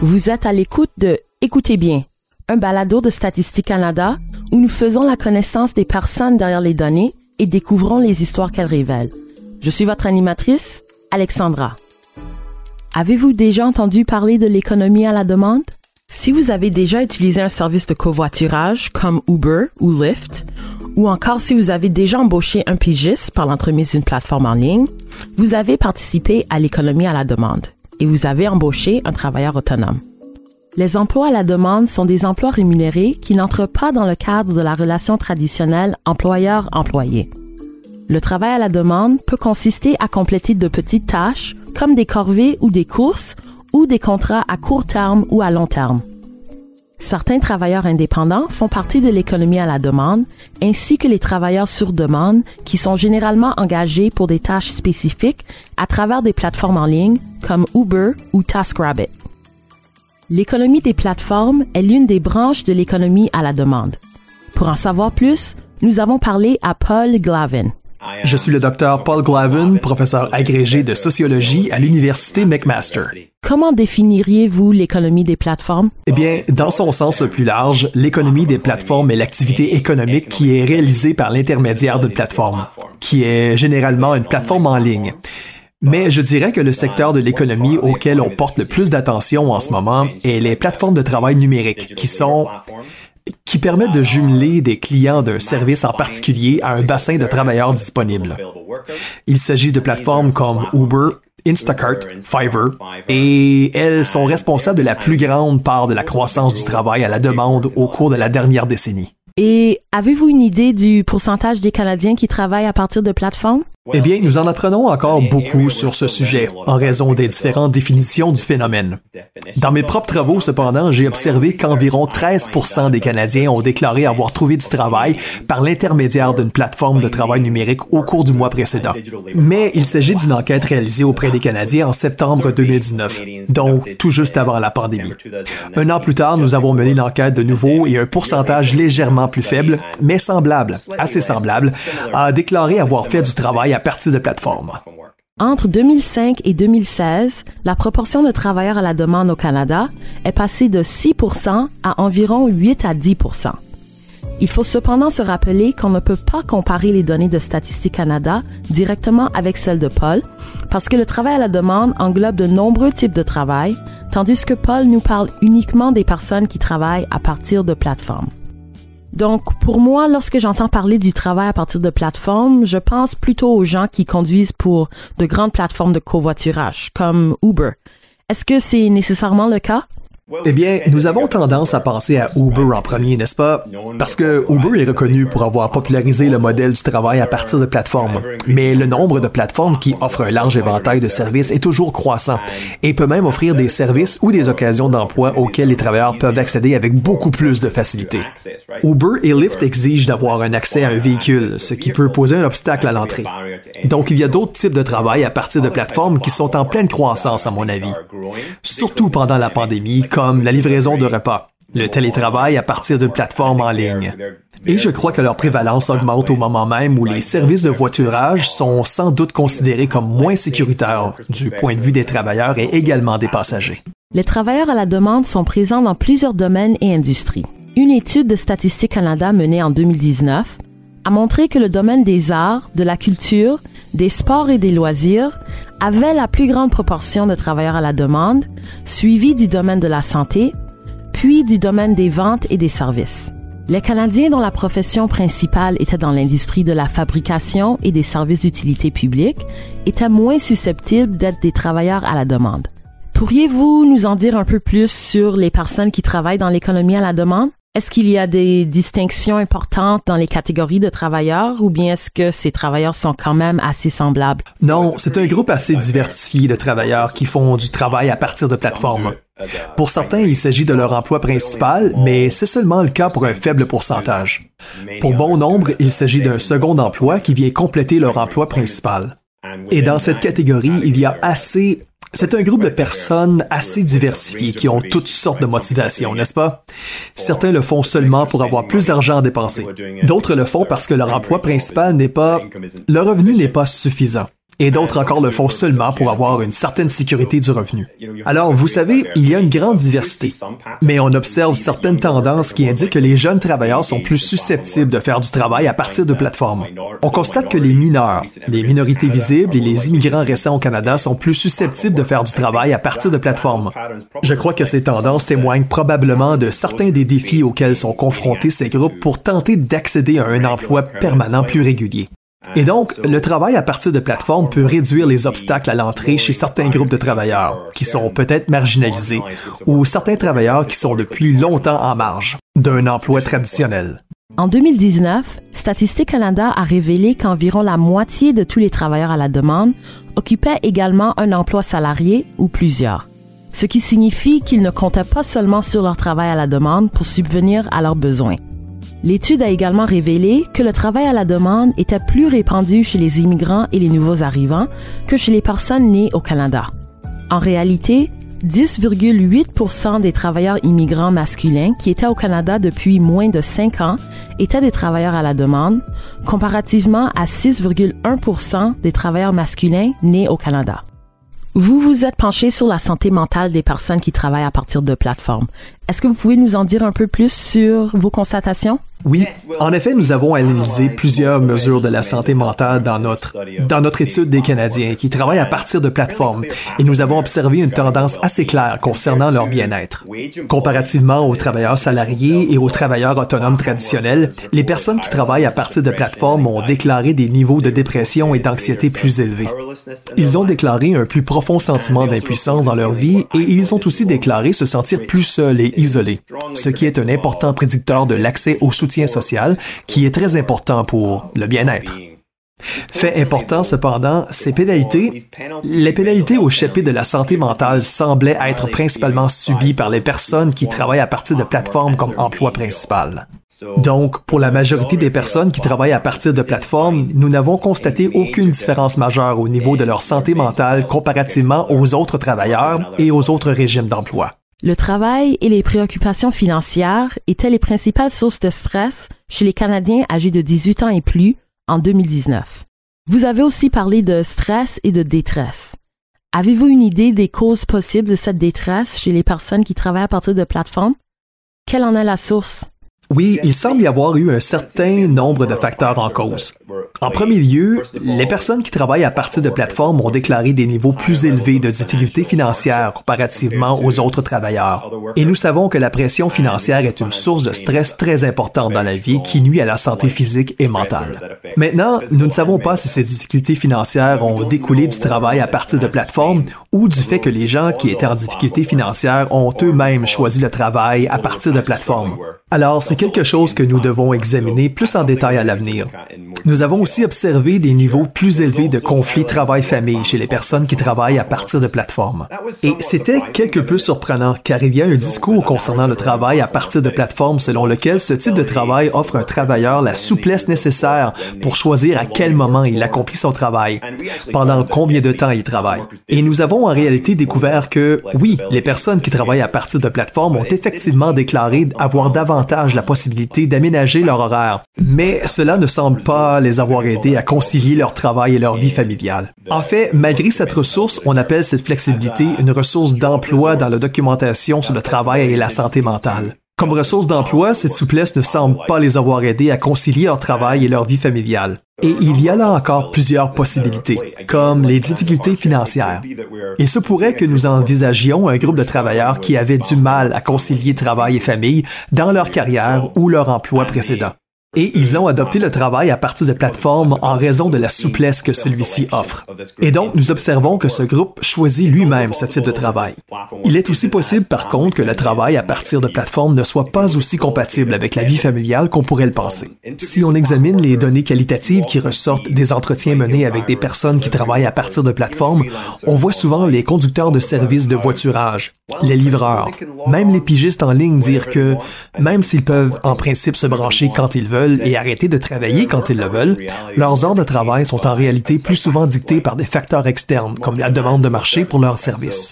Vous êtes à l'écoute de Écoutez bien, un balado de Statistique Canada où nous faisons la connaissance des personnes derrière les données et découvrons les histoires qu'elles révèlent. Je suis votre animatrice, Alexandra. Avez-vous déjà entendu parler de l'économie à la demande? Si vous avez déjà utilisé un service de covoiturage comme Uber ou Lyft, ou encore si vous avez déjà embauché un pigiste par l'entremise d'une plateforme en ligne, vous avez participé à l'économie à la demande et vous avez embauché un travailleur autonome. Les emplois à la demande sont des emplois rémunérés qui n'entrent pas dans le cadre de la relation traditionnelle employeur-employé. Le travail à la demande peut consister à compléter de petites tâches comme des corvées ou des courses ou des contrats à court terme ou à long terme. Certains travailleurs indépendants font partie de l'économie à la demande, ainsi que les travailleurs sur demande qui sont généralement engagés pour des tâches spécifiques à travers des plateformes en ligne comme Uber ou TaskRabbit. L'économie des plateformes est l'une des branches de l'économie à la demande. Pour en savoir plus, nous avons parlé à Paul Glavin. Je suis le docteur Paul Glavin, professeur agrégé de sociologie à l'Université McMaster. Comment définiriez-vous l'économie des plateformes? Eh bien, dans son sens le plus large, l'économie des plateformes est l'activité économique qui est réalisée par l'intermédiaire d'une plateforme, qui est généralement une plateforme en ligne. Mais je dirais que le secteur de l'économie auquel on porte le plus d'attention en ce moment est les plateformes de travail numériques, qui permettent de jumeler des clients d'un service en particulier à un bassin de travailleurs disponibles. Il s'agit de plateformes comme Uber, Instacart, Fiverr, et elles sont responsables de la plus grande part de la croissance du travail à la demande au cours de la dernière décennie. Et avez-vous une idée du pourcentage des Canadiens qui travaillent à partir de plateformes? Eh bien, nous en apprenons encore beaucoup sur ce sujet, en raison des différentes définitions du phénomène. Dans mes propres travaux, cependant, j'ai observé qu'environ 13% des Canadiens ont déclaré avoir trouvé du travail par l'intermédiaire d'une plateforme de travail numérique au cours du mois précédent. Mais il s'agit d'une enquête réalisée auprès des Canadiens en septembre 2019, donc tout juste avant la pandémie. Un an plus tard, nous avons mené l'enquête de nouveau et un pourcentage légèrement plus faible, mais semblable, assez semblable, a déclaré avoir fait du travail à partir de plateformes. Entre 2005 et 2016, la proportion de travailleurs à la demande au Canada est passée de 6% à environ 8 à 10%. Il faut cependant se rappeler qu'on ne peut pas comparer les données de Statistique Canada directement avec celles de Paul, parce que le travail à la demande englobe de nombreux types de travail, tandis que Paul nous parle uniquement des personnes qui travaillent à partir de plateformes. Donc, pour moi, lorsque j'entends parler du travail à partir de plateformes, je pense plutôt aux gens qui conduisent pour de grandes plateformes de covoiturage, comme Uber. Est-ce que c'est nécessairement le cas? Eh bien, nous avons tendance à penser à Uber en premier, n'est-ce pas? Parce que Uber est reconnu pour avoir popularisé le modèle du travail à partir de plateformes. Mais le nombre de plateformes qui offrent un large éventail de services est toujours croissant et peut même offrir des services ou des occasions d'emploi auxquels les travailleurs peuvent accéder avec beaucoup plus de facilité. Uber et Lyft exigent d'avoir un accès à un véhicule, ce qui peut poser un obstacle à l'entrée. Donc, il y a d'autres types de travail à partir de plateformes qui sont en pleine croissance, à mon avis. Surtout pendant la pandémie, comme la livraison de repas, le télétravail à partir d'une plateforme en ligne. Et je crois que leur prévalence augmente au moment même où les services de voiturage sont sans doute considérés comme moins sécuritaires du point de vue des travailleurs et également des passagers. Les travailleurs à la demande sont présents dans plusieurs domaines et industries. Une étude de Statistique Canada menée en 2019 a montré que le domaine des arts, de la culture, des sports et des loisirs avait la plus grande proportion de travailleurs à la demande, suivi du domaine de la santé, puis du domaine des ventes et des services. Les Canadiens dont la profession principale était dans l'industrie de la fabrication et des services d'utilité publique étaient moins susceptibles d'être des travailleurs à la demande. Pourriez-vous nous en dire un peu plus sur les personnes qui travaillent dans l'économie à la demande? Est-ce qu'il y a des distinctions importantes dans les catégories de travailleurs ou bien est-ce que ces travailleurs sont quand même assez semblables? Non, c'est un groupe assez diversifié de travailleurs qui font du travail à partir de plateformes. Pour certains, il s'agit de leur emploi principal, mais c'est seulement le cas pour un faible pourcentage. Pour bon nombre, il s'agit d'un second emploi qui vient compléter leur emploi principal. Et dans cette catégorie, c'est un groupe de personnes assez diversifiées qui ont toutes sortes de motivations, n'est-ce pas? Certains le font seulement pour avoir plus d'argent à dépenser. D'autres le font parce que leur emploi principal le revenu n'est pas suffisant. et d'autres encore le font seulement pour avoir une certaine sécurité du revenu. Alors, vous savez, il y a une grande diversité, mais on observe certaines tendances qui indiquent que les jeunes travailleurs sont plus susceptibles de faire du travail à partir de plateformes. On constate que les mineurs, les minorités visibles et les immigrants récents au Canada sont plus susceptibles de faire du travail à partir de plateformes. Je crois que ces tendances témoignent probablement de certains des défis auxquels sont confrontés ces groupes pour tenter d'accéder à un emploi permanent plus régulier. Et donc, le travail à partir de plateformes peut réduire les obstacles à l'entrée chez certains groupes de travailleurs, qui sont peut-être marginalisés, ou certains travailleurs qui sont depuis longtemps en marge d'un emploi traditionnel. En 2019, Statistique Canada a révélé qu'environ la moitié de tous les travailleurs à la demande occupaient également un emploi salarié ou plusieurs, ce qui signifie qu'ils ne comptaient pas seulement sur leur travail à la demande pour subvenir à leurs besoins. L'étude a également révélé que le travail à la demande était plus répandu chez les immigrants et les nouveaux arrivants que chez les personnes nées au Canada. En réalité, 10,8% des travailleurs immigrants masculins qui étaient au Canada depuis moins de 5 ans étaient des travailleurs à la demande, comparativement à 6,1% des travailleurs masculins nés au Canada. Vous vous êtes penché sur la santé mentale des personnes qui travaillent à partir de plateformes. Est-ce que vous pouvez nous en dire un peu plus sur vos constatations? Oui, en effet, nous avons analysé plusieurs mesures de la santé mentale dans notre étude des Canadiens qui travaillent à partir de plateformes et nous avons observé une tendance assez claire concernant leur bien-être. Comparativement aux travailleurs salariés et aux travailleurs autonomes traditionnels, les personnes qui travaillent à partir de plateformes ont déclaré des niveaux de dépression et d'anxiété plus élevés. Ils ont déclaré un plus profond sentiment d'impuissance dans leur vie et ils ont aussi déclaré se sentir plus seuls et isolés, ce qui est un important prédicteur de l'accès au soutien social qui est très important pour le bien-être. Fait important cependant, les pénalités au chapitre de la santé mentale semblaient être principalement subies par les personnes qui travaillent à partir de plateformes comme emploi principal. Donc, pour la majorité des personnes qui travaillent à partir de plateformes, nous n'avons constaté aucune différence majeure au niveau de leur santé mentale comparativement aux autres travailleurs et aux autres régimes d'emploi. Le travail et les préoccupations financières étaient les principales sources de stress chez les Canadiens âgés de 18 ans et plus en 2019. Vous avez aussi parlé de stress et de détresse. Avez-vous une idée des causes possibles de cette détresse chez les personnes qui travaillent à partir de plateformes? Quelle en est la source? Oui, il semble y avoir eu un certain nombre de facteurs en cause. En premier lieu, les personnes qui travaillent à partir de plateformes ont déclaré des niveaux plus élevés de difficultés financières comparativement aux autres travailleurs. Et nous savons que la pression financière est une source de stress très importante dans la vie qui nuit à la santé physique et mentale. Maintenant, nous ne savons pas si ces difficultés financières ont découlé du travail à partir de plateformes ou du fait que les gens qui étaient en difficulté financière ont eux-mêmes choisi le travail à partir de plateformes. Alors, c'est quelque chose que nous devons examiner plus en détail à l'avenir. Nous avons aussi observé des niveaux plus élevés de conflits travail-famille chez les personnes qui travaillent à partir de plateformes. Et c'était quelque peu surprenant, car il y a un discours concernant le travail à partir de plateformes selon lequel ce type de travail offre à un travailleur la souplesse nécessaire pour choisir à quel moment il accomplit son travail, pendant combien de temps il travaille. Et nous avons en réalité découvert que, oui, les personnes qui travaillent à partir de plateformes ont effectivement déclaré avoir davantage la possibilité d'aménager leur horaire, mais cela ne semble pas les avoir aidés à concilier leur travail et leur vie familiale. En fait, malgré cette ressource, on appelle cette flexibilité une ressource d'emploi dans la documentation sur le travail et la santé mentale. Comme ressource d'emploi, cette souplesse ne semble pas les avoir aidés à concilier leur travail et leur vie familiale. Et il y a là encore plusieurs possibilités, comme les difficultés financières. Il se pourrait que nous envisagions un groupe de travailleurs qui avaient du mal à concilier travail et famille dans leur carrière ou leur emploi précédent. Et ils ont adopté le travail à partir de plateformes en raison de la souplesse que celui-ci offre. Et donc, nous observons que ce groupe choisit lui-même ce type de travail. Il est aussi possible, par contre, que le travail à partir de plateformes ne soit pas aussi compatible avec la vie familiale qu'on pourrait le penser. Si on examine les données qualitatives qui ressortent des entretiens menés avec des personnes qui travaillent à partir de plateformes, on voit souvent les conducteurs de services de voiturage, les livreurs, même les pigistes en ligne dire que, même s'ils peuvent en principe se brancher quand ils veulent, et arrêter de travailler quand ils le veulent, leurs heures de travail sont en réalité plus souvent dictées par des facteurs externes, comme la demande de marché pour leurs services.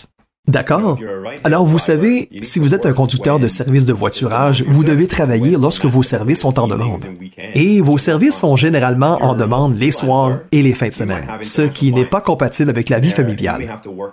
D'accord. Alors, vous savez, si vous êtes un conducteur de service de voiturage, vous devez travailler lorsque vos services sont en demande. Et vos services sont généralement en demande les soirs et les fins de semaine, ce qui n'est pas compatible avec la vie familiale.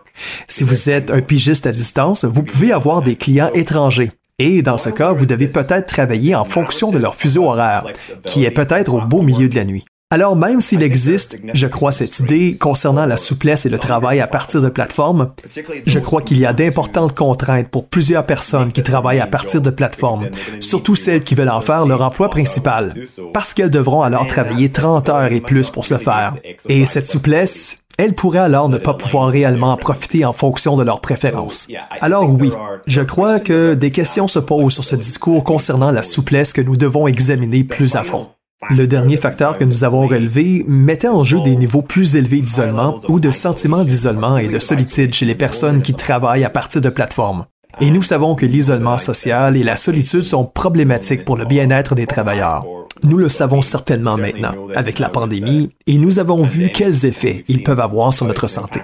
Si vous êtes un pigiste à distance, vous pouvez avoir des clients étrangers. Et dans ce cas, vous devez peut-être travailler en fonction de leur fuseau horaire, qui est peut-être au beau milieu de la nuit. Alors même s'il existe, je crois, cette idée concernant la souplesse et le travail à partir de plateformes, je crois qu'il y a d'importantes contraintes pour plusieurs personnes qui travaillent à partir de plateformes, surtout celles qui veulent en faire leur emploi principal, parce qu'elles devront alors travailler 30 heures et plus pour ce faire. Et cette souplesse, elles pourraient alors ne pas pouvoir réellement en profiter en fonction de leurs préférences. Alors oui, je crois que des questions se posent sur ce discours concernant la souplesse que nous devons examiner plus à fond. Le dernier facteur que nous avons relevé mettait en jeu des niveaux plus élevés d'isolement ou de sentiment d'isolement et de solitude chez les personnes qui travaillent à partir de plateformes. Et nous savons que l'isolement social et la solitude sont problématiques pour le bien-être des travailleurs. Nous le savons certainement maintenant, avec la pandémie, et nous avons vu quels effets ils peuvent avoir sur notre santé.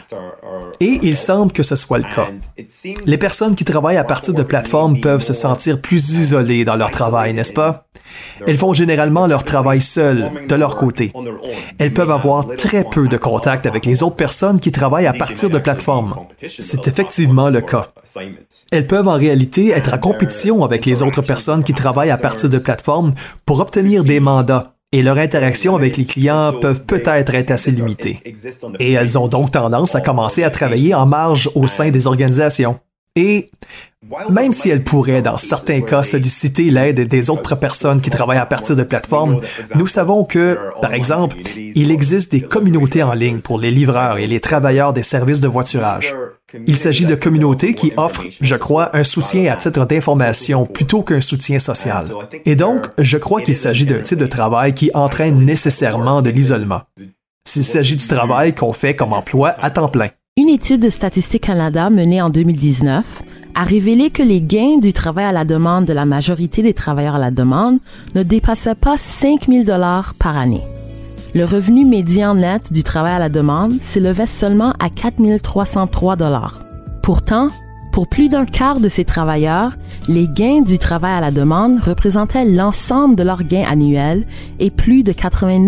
Et il semble que ce soit le cas. Les personnes qui travaillent à partir de plateformes peuvent se sentir plus isolées dans leur travail, n'est-ce pas? Elles font généralement leur travail seules, de leur côté. Elles peuvent avoir très peu de contact avec les autres personnes qui travaillent à partir de plateformes. C'est effectivement le cas. Elles peuvent en réalité être en compétition avec les autres personnes qui travaillent à partir de plateformes pour obtenir des mandats. Et leur interaction avec les clients peuvent peut-être être assez limitées. Et elles ont donc tendance à commencer à travailler en marge au sein des organisations. Et même si elles pourraient, dans certains cas, solliciter l'aide des autres personnes qui travaillent à partir de plateformes, nous savons que, par exemple, il existe des communautés en ligne pour les livreurs et les travailleurs des services de voiturage. Il s'agit de communautés qui offrent, je crois, un soutien à titre d'information plutôt qu'un soutien social. Et donc, je crois qu'il s'agit d'un type de travail qui entraîne nécessairement de l'isolement. S'il s'agit du travail qu'on fait comme emploi à temps plein. Une étude de Statistique Canada menée en 2019 a révélé que les gains du travail à la demande de la majorité des travailleurs à la demande ne dépassaient pas 5 000 $ par année. Le revenu médian net du travail à la demande s'élevait seulement à 4 303 $. Pourtant, pour plus d'un quart de ces travailleurs, les gains du travail à la demande représentaient l'ensemble de leurs gains annuels et plus de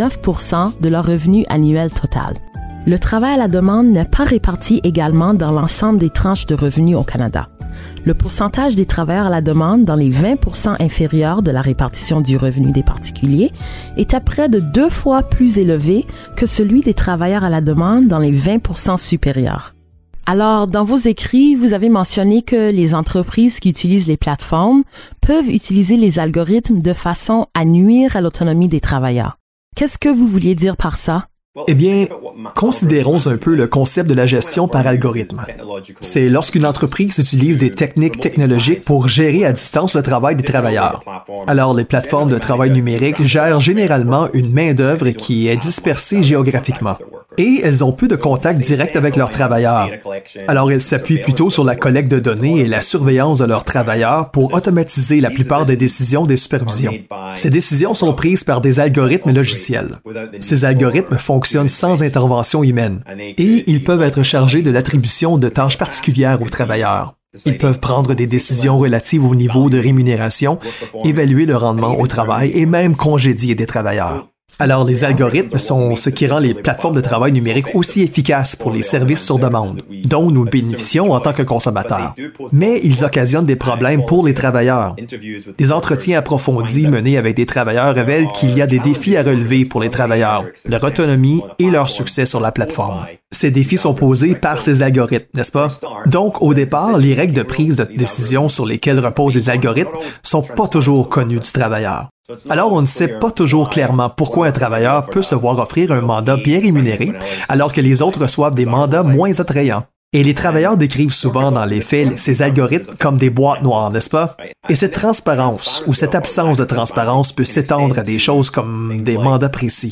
89% de leur revenu annuel total. Le travail à la demande n'est pas réparti également dans l'ensemble des tranches de revenus au Canada. Le pourcentage des travailleurs à la demande dans les 20% inférieurs de la répartition du revenu des particuliers est à près de 2 fois plus élevé que celui des travailleurs à la demande dans les 20% supérieurs. Alors, dans vos écrits, vous avez mentionné que les entreprises qui utilisent les plateformes peuvent utiliser les algorithmes de façon à nuire à l'autonomie des travailleurs. Qu'est-ce que vous vouliez dire par ça? Eh bien, considérons un peu le concept de la gestion par algorithme. C'est lorsqu'une entreprise utilise des techniques technologiques pour gérer à distance le travail des travailleurs. Alors, les plateformes de travail numérique gèrent généralement une main-d'œuvre qui est dispersée géographiquement. Et elles ont peu de contact direct avec leurs travailleurs. Alors, elles s'appuient plutôt sur la collecte de données et la surveillance de leurs travailleurs pour automatiser la plupart des décisions des supervisions. Ces décisions sont prises par des algorithmes logiciels. Ces algorithmes fonctionnent sans intervention humaine et ils peuvent être chargés de l'attribution de tâches particulières aux travailleurs. Ils peuvent prendre des décisions relatives au niveau de rémunération, évaluer le rendement au travail et même congédier des travailleurs. Alors, les algorithmes sont ce qui rend les plateformes de travail numérique aussi efficaces pour les services sur demande, dont nous bénéficions en tant que consommateurs. Mais ils occasionnent des problèmes pour les travailleurs. Des entretiens approfondis menés avec des travailleurs révèlent qu'il y a des défis à relever pour les travailleurs, leur autonomie et leur succès sur la plateforme. Ces défis sont posés par ces algorithmes, n'est-ce pas? Donc, au départ, les règles de prise de décision sur lesquelles reposent les algorithmes sont pas toujours connues du travailleur. Alors, on ne sait pas toujours clairement pourquoi un travailleur peut se voir offrir un mandat bien rémunéré, alors que les autres reçoivent des mandats moins attrayants. Et les travailleurs décrivent souvent dans les faits ces algorithmes comme des boîtes noires, n'est-ce pas? Et cette transparence ou cette absence de transparence peut s'étendre à des choses comme des mandats précis.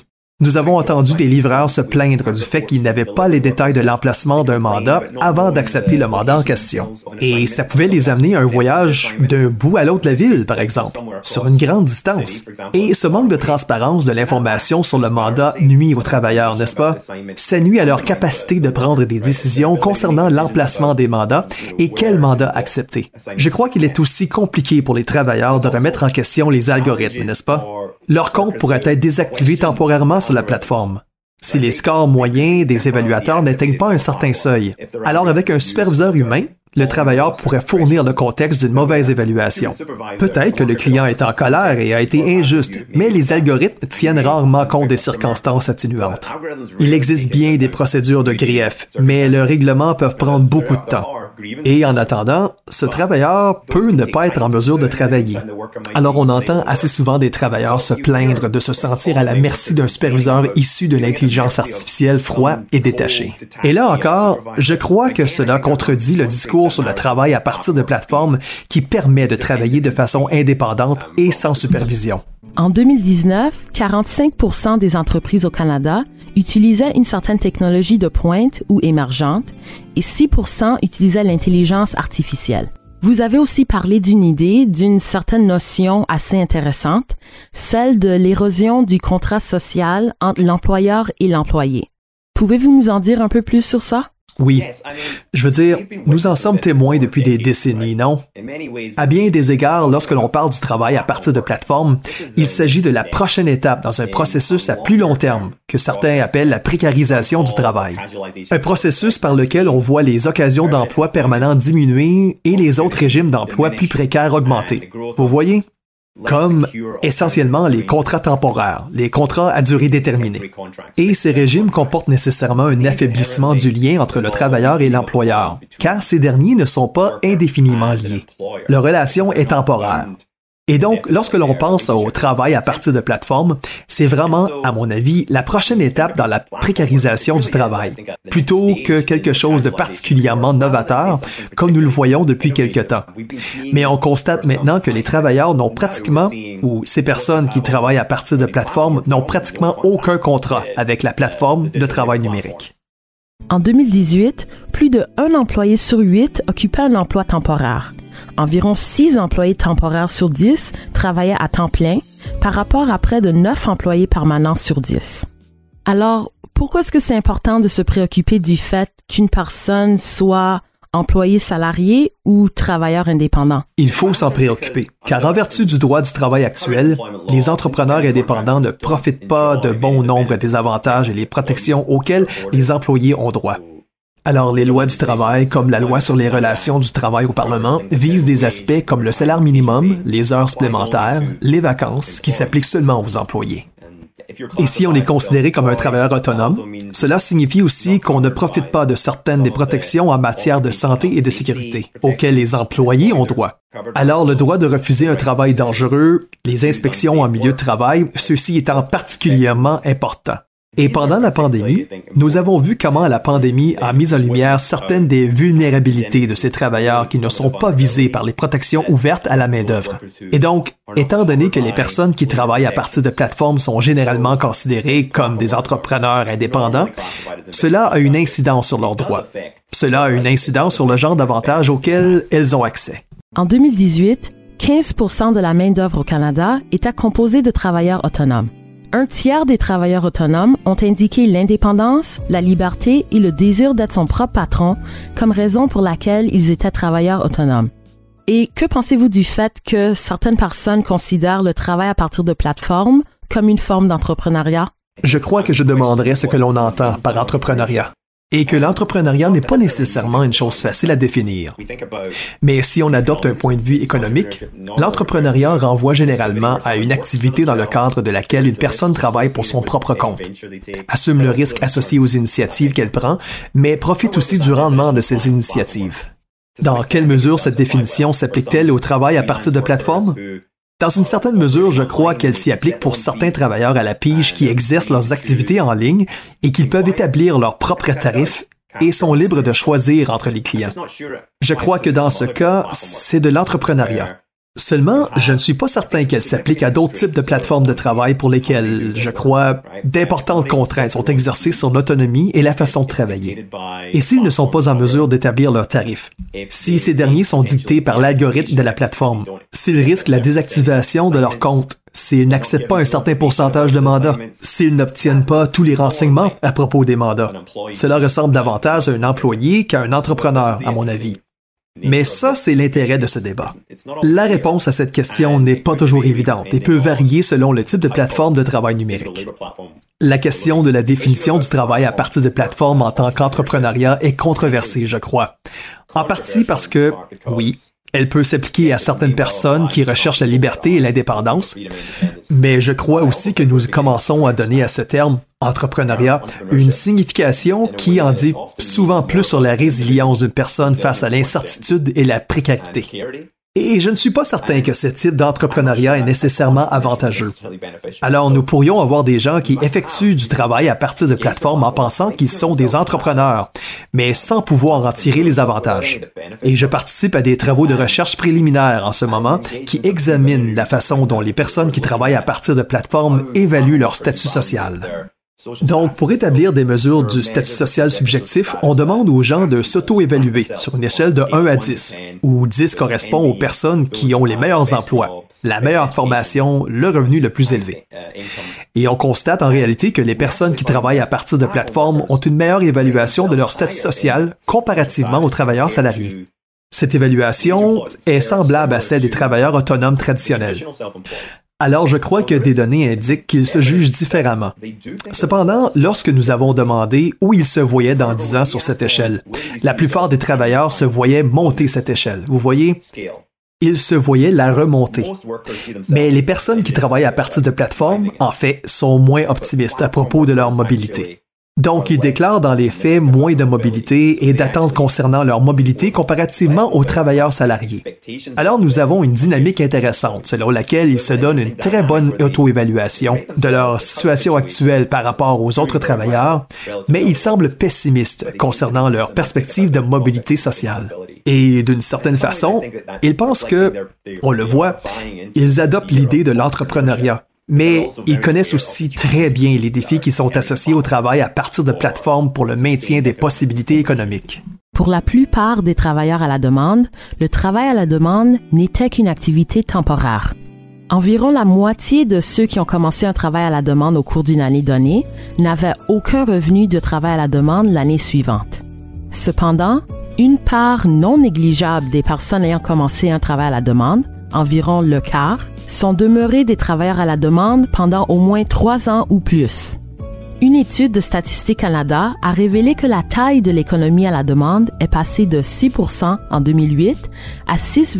Nous avons entendu des livreurs se plaindre du fait qu'ils n'avaient pas les détails de l'emplacement d'un mandat avant d'accepter le mandat en question. Et ça pouvait les amener à un voyage d'un bout à l'autre de la ville, par exemple, sur une grande distance. Et ce manque de transparence de l'information sur le mandat nuit aux travailleurs, n'est-ce pas? Ça nuit à leur capacité de prendre des décisions concernant l'emplacement des mandats et quel mandat accepter. Je crois qu'il est aussi compliqué pour les travailleurs de remettre en question les algorithmes, n'est-ce pas? Leur compte pourrait être désactivé temporairement sur la plateforme. Si les scores moyens des évaluateurs n'atteignent pas un certain seuil, alors avec un superviseur humain, le travailleur pourrait fournir le contexte d'une mauvaise évaluation. Peut-être que le client est en colère et a été injuste, mais les algorithmes tiennent rarement compte des circonstances atténuantes. Il existe bien des procédures de grief, mais leurs règlements peuvent prendre beaucoup de temps. Et en attendant, ce travailleur peut ne pas être en mesure de travailler. Alors on entend assez souvent des travailleurs se plaindre de se sentir à la merci d'un superviseur issu de l'intelligence artificielle froid et détaché. Et là encore, je crois que cela contredit le discours sur le travail à partir de plateformes qui permet de travailler de façon indépendante et sans supervision. En 2019, 45% des entreprises au Canada utilisaient une certaine technologie de pointe ou émergente et 6% utilisaient l'intelligence artificielle. Vous avez aussi parlé d'une idée, d'une certaine notion assez intéressante, celle de l'érosion du contrat social entre l'employeur et l'employé. Pouvez-vous nous en dire un peu plus sur ça? Oui. Je veux dire, nous en sommes témoins depuis des décennies, non? À bien des égards, lorsque l'on parle du travail à partir de plateformes, il s'agit de la prochaine étape dans un processus à plus long terme, que certains appellent la précarisation du travail. Un processus par lequel on voit les occasions d'emploi permanents diminuer et les autres régimes d'emploi plus précaires augmenter. Vous voyez? Comme essentiellement les contrats temporaires, les contrats à durée déterminée. Et ces régimes comportent nécessairement un affaiblissement du lien entre le travailleur et l'employeur, car ces derniers ne sont pas indéfiniment liés. Leur relation est temporaire. Et donc, lorsque l'on pense au travail à partir de plateformes, c'est vraiment, à mon avis, la prochaine étape dans la précarisation du travail, plutôt que quelque chose de particulièrement novateur, comme nous le voyons depuis quelque temps. Mais on constate maintenant que les travailleurs n'ont pratiquement, ou ces personnes qui travaillent à partir de plateformes, n'ont pratiquement aucun contrat avec la plateforme de travail numérique. En 2018, plus de 1 employé sur 8 occupait un emploi temporaire. Environ 6 employés temporaires sur 10 travaillaient à temps plein, par rapport à près de 9 employés permanents sur 10. Alors, pourquoi est-ce que c'est important de se préoccuper du fait qu'une personne soit employé salarié ou travailleur indépendant? Il faut s'en préoccuper, car en vertu du droit du travail actuel, les entrepreneurs indépendants ne profitent pas de bon nombre des avantages et les protections auxquels les employés ont droit. Alors, les lois du travail, comme la loi sur les relations du travail au Parlement, visent des aspects comme le salaire minimum, les heures supplémentaires, les vacances, qui s'appliquent seulement aux employés. Et si on est considéré comme un travailleur autonome, cela signifie aussi qu'on ne profite pas de certaines des protections en matière de santé et de sécurité, auxquelles les employés ont droit. Alors, le droit de refuser un travail dangereux, les inspections en milieu de travail, ceux-ci étant particulièrement importants. Et pendant la pandémie, nous avons vu comment la pandémie a mis en lumière certaines des vulnérabilités de ces travailleurs qui ne sont pas visés par les protections ouvertes à la main-d'œuvre. Et donc, étant donné que les personnes qui travaillent à partir de plateformes sont généralement considérées comme des entrepreneurs indépendants, cela a une incidence sur leurs droits. Cela a une incidence sur le genre d'avantages auxquels elles ont accès. En 2018, 15% de la main-d'œuvre au Canada était composée de travailleurs autonomes. Un tiers des travailleurs autonomes ont indiqué l'indépendance, la liberté et le désir d'être son propre patron comme raison pour laquelle ils étaient travailleurs autonomes. Et que pensez-vous du fait que certaines personnes considèrent le travail à partir de plateformes comme une forme d'entrepreneuriat? Je crois que je demanderais ce que l'on entend par entrepreneuriat. Et que l'entrepreneuriat n'est pas nécessairement une chose facile à définir. Mais si on adopte un point de vue économique, l'entrepreneuriat renvoie généralement à une activité dans le cadre de laquelle une personne travaille pour son propre compte, assume le risque associé aux initiatives qu'elle prend, mais profite aussi du rendement de ces initiatives. Dans quelle mesure cette définition s'applique-t-elle au travail à partir de plateformes? Dans une certaine mesure, je crois qu'elle s'y applique pour certains travailleurs à la pige qui exercent leurs activités en ligne et qu'ils peuvent établir leurs propres tarifs et sont libres de choisir entre les clients. Je crois que dans ce cas, c'est de l'entrepreneuriat. Seulement, je ne suis pas certain qu'elle s'applique à d'autres types de plateformes de travail pour lesquelles, je crois, d'importantes contraintes sont exercées sur l'autonomie et la façon de travailler. Et s'ils ne sont pas en mesure d'établir leurs tarifs, si ces derniers sont dictés par l'algorithme de la plateforme, s'ils risquent la désactivation de leur compte, s'ils n'acceptent pas un certain pourcentage de mandats, s'ils n'obtiennent pas tous les renseignements à propos des mandats, cela ressemble davantage à un employé qu'à un entrepreneur, à mon avis. Mais ça, c'est l'intérêt de ce débat. La réponse à cette question n'est pas toujours évidente et peut varier selon le type de plateforme de travail numérique. La question de la définition du travail à partir de plateformes en tant qu'entrepreneuriat est controversée, je crois. En partie parce que, oui, elle peut s'appliquer à certaines personnes qui recherchent la liberté et l'indépendance, mais je crois aussi que nous commençons à donner à ce terme, entrepreneuriat, une signification qui en dit souvent plus sur la résilience d'une personne face à l'incertitude et la précarité. Et je ne suis pas certain que ce type d'entrepreneuriat est nécessairement avantageux. Alors, nous pourrions avoir des gens qui effectuent du travail à partir de plateformes en pensant qu'ils sont des entrepreneurs, mais sans pouvoir en tirer les avantages. Et je participe à des travaux de recherche préliminaires en ce moment qui examinent la façon dont les personnes qui travaillent à partir de plateformes évaluent leur statut social. Donc, pour établir des mesures du statut social subjectif, on demande aux gens de s'auto-évaluer sur une échelle de 1 à 10, où 10 correspond aux personnes qui ont les meilleurs emplois, la meilleure formation, le revenu le plus élevé. Et on constate en réalité que les personnes qui travaillent à partir de plateformes ont une meilleure évaluation de leur statut social comparativement aux travailleurs salariés. Cette évaluation est semblable à celle des travailleurs autonomes traditionnels. Alors je crois que des données indiquent qu'ils se jugent différemment. Cependant, lorsque nous avons demandé où ils se voyaient dans 10 ans sur cette échelle, la plupart des travailleurs se voyaient monter cette échelle. Vous voyez, ils se voyaient la remonter. Mais les personnes qui travaillent à partir de plateformes, en fait, sont moins optimistes à propos de leur mobilité. Donc, ils déclarent dans les faits moins de mobilité et d'attentes concernant leur mobilité comparativement aux travailleurs salariés. Alors, nous avons une dynamique intéressante selon laquelle ils se donnent une très bonne auto-évaluation de leur situation actuelle par rapport aux autres travailleurs, mais ils semblent pessimistes concernant leur perspective de mobilité sociale. Et d'une certaine façon, ils pensent que, on le voit, ils adoptent l'idée de l'entrepreneuriat. Mais ils connaissent aussi très bien les défis qui sont associés au travail à partir de plateformes pour le maintien des possibilités économiques. Pour la plupart des travailleurs à la demande, le travail à la demande n'était qu'une activité temporaire. Environ la moitié de ceux qui ont commencé un travail à la demande au cours d'une année donnée n'avaient aucun revenu de travail à la demande l'année suivante. Cependant, une part non négligeable des personnes ayant commencé un travail à la demande, environ le quart, sont demeurés des travailleurs à la demande pendant au moins 3 ans ou plus. Une étude de Statistique Canada a révélé que la taille de l'économie à la demande est passée de 6% en 2008 à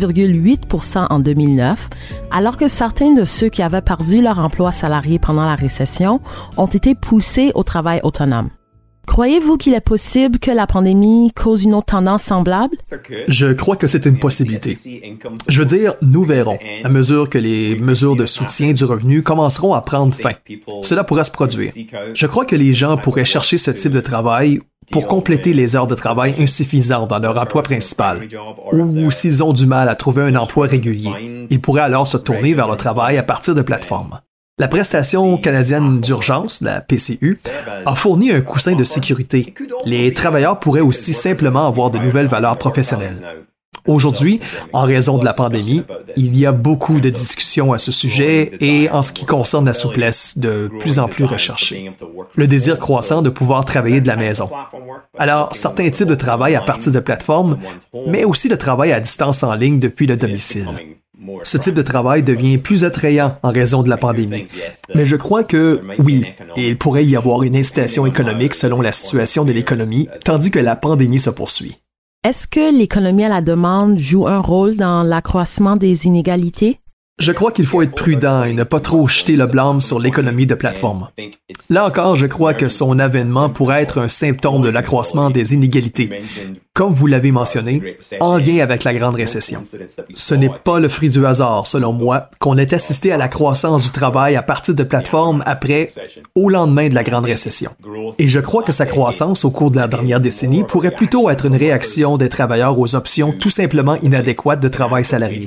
6,8% en 2009, alors que certains de ceux qui avaient perdu leur emploi salarié pendant la récession ont été poussés au travail autonome. Croyez-vous qu'il est possible que la pandémie cause une autre tendance semblable? Je crois que c'est une possibilité. Je veux dire, nous verrons, à mesure que les mesures de soutien du revenu commenceront à prendre fin. Cela pourra se produire. Je crois que les gens pourraient chercher ce type de travail pour compléter les heures de travail insuffisantes dans leur emploi principal, ou s'ils ont du mal à trouver un emploi régulier, ils pourraient alors se tourner vers le travail à partir de plateformes. La prestation canadienne d'urgence, la PCU, a fourni un coussin de sécurité. Les travailleurs pourraient aussi simplement avoir de nouvelles valeurs professionnelles. Aujourd'hui, en raison de la pandémie, il y a beaucoup de discussions à ce sujet et en ce qui concerne la souplesse, de plus en plus recherchée. Le désir croissant de pouvoir travailler de la maison. Alors, certains types de travail à partir de plateformes, mais aussi le travail à distance en ligne depuis le domicile. Ce type de travail devient plus attrayant en raison de la pandémie. Mais je crois que, oui, il pourrait y avoir une incitation économique selon la situation de l'économie, tandis que la pandémie se poursuit. Est-ce que l'économie à la demande joue un rôle dans l'accroissement des inégalités? Je crois qu'il faut être prudent et ne pas trop jeter le blâme sur l'économie de plateforme. Là encore, je crois que son avènement pourrait être un symptôme de l'accroissement des inégalités, comme vous l'avez mentionné, en lien avec la Grande Récession. Ce n'est pas le fruit du hasard, selon moi, qu'on ait assisté à la croissance du travail à partir de plateformes au lendemain de la Grande Récession. Et je crois que sa croissance au cours de la dernière décennie pourrait plutôt être une réaction des travailleurs aux options tout simplement inadéquates de travail salarié.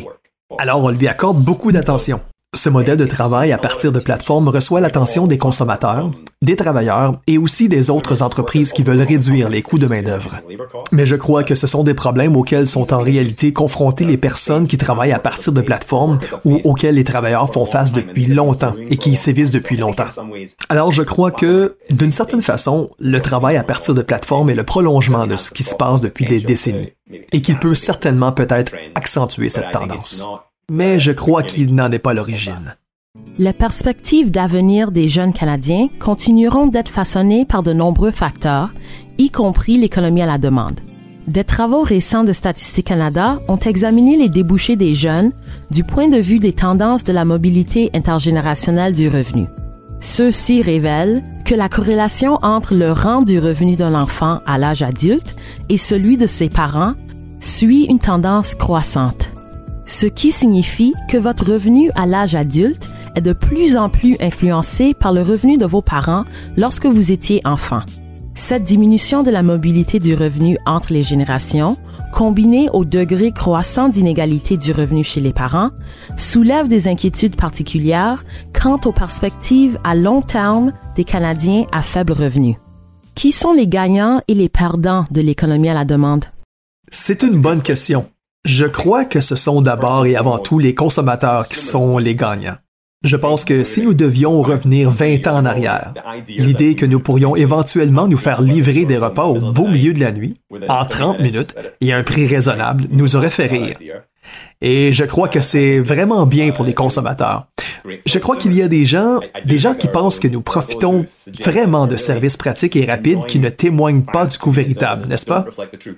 Alors on lui accorde beaucoup d'attention. Ce modèle de travail à partir de plateformes reçoit l'attention des consommateurs, des travailleurs et aussi des autres entreprises qui veulent réduire les coûts de main-d'œuvre. Mais je crois que ce sont des problèmes auxquels sont en réalité confrontées les personnes qui travaillent à partir de plateformes ou auxquels les travailleurs font face depuis longtemps et qui y sévissent depuis longtemps. Alors je crois que, d'une certaine façon, le travail à partir de plateformes est le prolongement de ce qui se passe depuis des décennies et qu'il peut certainement peut-être accentuer cette tendance. Mais je crois qu'il n'en est pas l'origine. Les perspectives d'avenir des jeunes Canadiens continueront d'être façonnées par de nombreux facteurs, y compris l'économie à la demande. Des travaux récents de Statistique Canada ont examiné les débouchés des jeunes du point de vue des tendances de la mobilité intergénérationnelle du revenu. Ceux-ci révèlent que la corrélation entre le rang du revenu d'un enfant à l'âge adulte et celui de ses parents suit une tendance croissante. Ce qui signifie que votre revenu à l'âge adulte est de plus en plus influencé par le revenu de vos parents lorsque vous étiez enfant. Cette diminution de la mobilité du revenu entre les générations, combinée au degré croissant d'inégalité du revenu chez les parents, soulève des inquiétudes particulières quant aux perspectives à long terme des Canadiens à faible revenu. Qui sont les gagnants et les perdants de l'économie à la demande? C'est une bonne question. Je crois que ce sont d'abord et avant tout les consommateurs qui sont les gagnants. Je pense que si nous devions revenir 20 ans en arrière, l'idée que nous pourrions éventuellement nous faire livrer des repas au beau milieu de la nuit, en 30 minutes et à un prix raisonnable, nous aurait fait rire. Et je crois que c'est vraiment bien pour les consommateurs. Je crois qu'il y a des gens qui pensent que nous profitons vraiment de services pratiques et rapides qui ne témoignent pas du coût véritable, n'est-ce pas?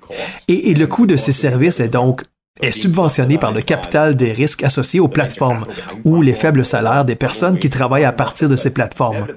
Et le coût de ces services est subventionné par le capital des risques associés aux plateformes ou les faibles salaires des personnes qui travaillent à partir de ces plateformes.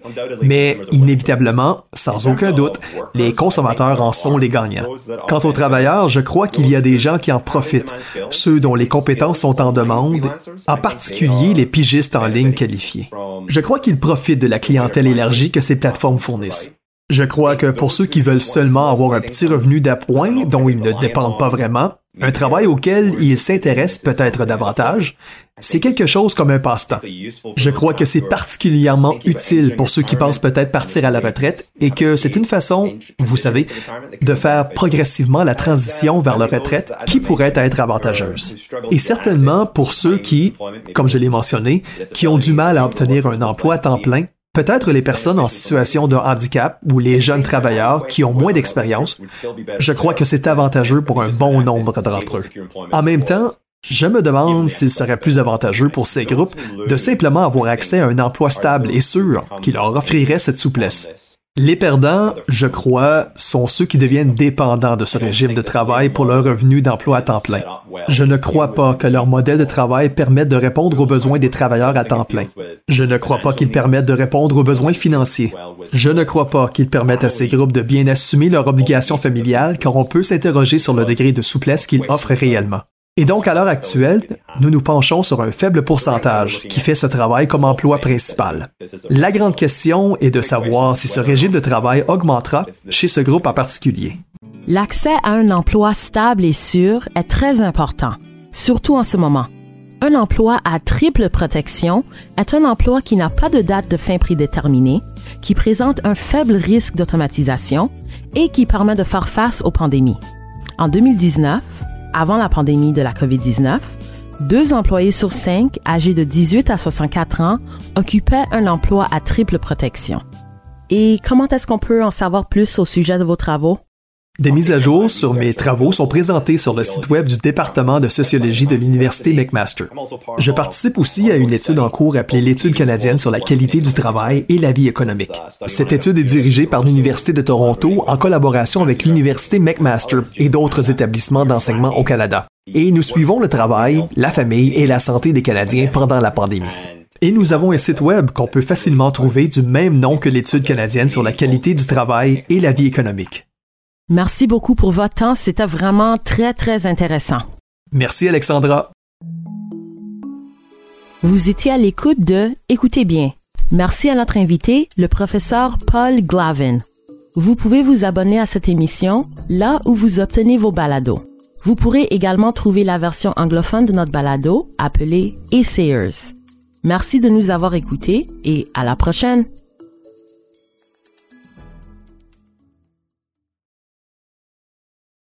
Mais inévitablement, sans aucun doute, les consommateurs en sont les gagnants. Quant aux travailleurs, je crois qu'il y a des gens qui en profitent, ceux dont les compétences sont en demande, en particulier les pigistes en ligne qualifiés. Je crois qu'ils profitent de la clientèle élargie que ces plateformes fournissent. Je crois que pour ceux qui veulent seulement avoir un petit revenu d'appoint dont ils ne dépendent pas vraiment, un travail auquel ils s'intéressent peut-être davantage, c'est quelque chose comme un passe-temps. Je crois que c'est particulièrement utile pour ceux qui pensent peut-être partir à la retraite et que c'est une façon, vous savez, de faire progressivement la transition vers la retraite qui pourrait être avantageuse. Et certainement pour ceux qui, comme je l'ai mentionné, qui ont du mal à obtenir un emploi à temps plein, peut-être les personnes en situation de handicap ou les jeunes travailleurs qui ont moins d'expérience, je crois que c'est avantageux pour un bon nombre d'entre eux. En même temps, je me demande s'il serait plus avantageux pour ces groupes de simplement avoir accès à un emploi stable et sûr qui leur offrirait cette souplesse. Les perdants, je crois, sont ceux qui deviennent dépendants de ce régime de travail pour leur revenu d'emploi à temps plein. Je ne crois pas que leur modèle de travail permette de répondre aux besoins des travailleurs à temps plein. Je ne crois pas qu'ils permettent de répondre aux besoins financiers. Je ne crois pas qu'ils permettent à ces groupes de bien assumer leurs obligations familiales car on peut s'interroger sur le degré de souplesse qu'ils offrent réellement. Et donc, à l'heure actuelle, nous nous penchons sur un faible pourcentage qui fait ce travail comme emploi principal. La grande question est de savoir si ce régime de travail augmentera chez ce groupe en particulier. L'accès à un emploi stable et sûr est très important, surtout en ce moment. Un emploi à triple protection est un emploi qui n'a pas de date de fin prédéterminée, qui présente un faible risque d'automatisation et qui permet de faire face aux pandémies. En 2019, avant la pandémie de la COVID-19, 2 employés sur 5 âgés de 18 à 64 ans occupaient un emploi à triple protection. Et comment est-ce qu'on peut en savoir plus au sujet de vos travaux? Des mises à jour sur mes travaux sont présentées sur le site web du département de sociologie de l'Université McMaster. Je participe aussi à une étude en cours appelée l'Étude canadienne sur la qualité du travail et la vie économique. Cette étude est dirigée par l'Université de Toronto en collaboration avec l'Université McMaster et d'autres établissements d'enseignement au Canada. Et nous suivons le travail, la famille et la santé des Canadiens pendant la pandémie. Et nous avons un site web qu'on peut facilement trouver du même nom que l'Étude canadienne sur la qualité du travail et la vie économique. Merci beaucoup pour votre temps, c'était vraiment très, très intéressant. Merci Alexandra. Vous étiez à l'écoute de Écoutez bien. Merci à notre invité, le professeur Paul Glavin. Vous pouvez vous abonner à cette émission là où vous obtenez vos balados. Vous pourrez également trouver la version anglophone de notre balado appelée Essayers. Merci de nous avoir écoutés et à la prochaine!